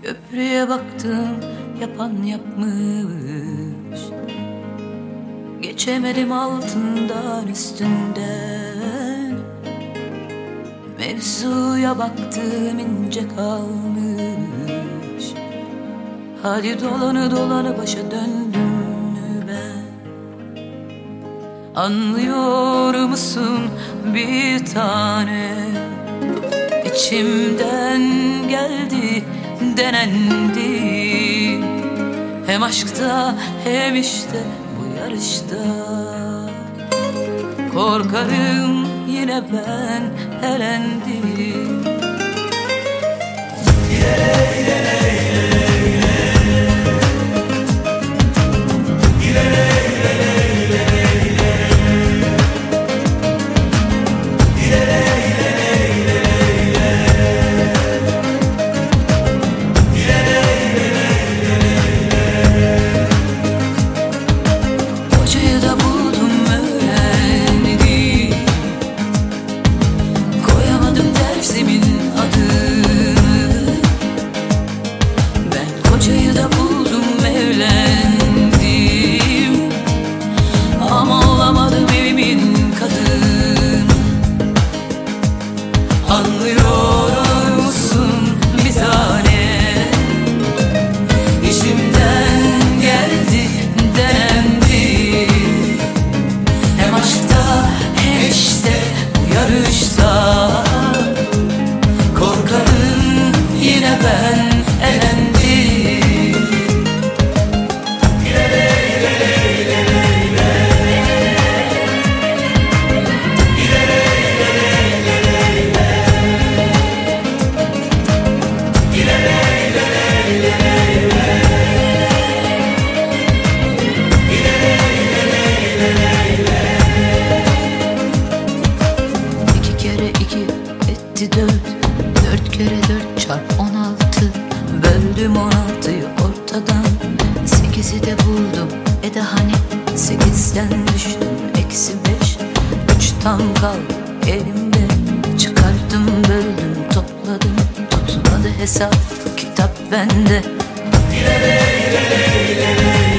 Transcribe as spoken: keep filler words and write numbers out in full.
Köprüye baktım, yapan yapmış. Geçemedim altından üstünden. Mevzuya baktım, ince kalmış. Hadi dolanı dolanı başa döndüm mü ben? Anlıyor musun bir tane? İçimden geldi, denendi. Hem aşkta hem işte bu yarışta. Korkarım yine ben elendim. Hocayı da buldum öğrendim. Koyamadım dersimin adını. Ben kocayı da buldum evlendim. Ama olamadım evimin kadını. Anlıyor musun bir tane? İçimden geldi, denendi. Hem aşkta hem işte bu yarışta. Korkarım yine ben elendim. İki kere iki etti dört, dört kere dört çarp on altı. Böldüm on altıyı ortadan, sekizi de buldum. E de hani sekizden düştüm eksi beş. Üç tam kaldı elimde, çıkardım böldüm topladım. Tutmadı hesap, kitap bende.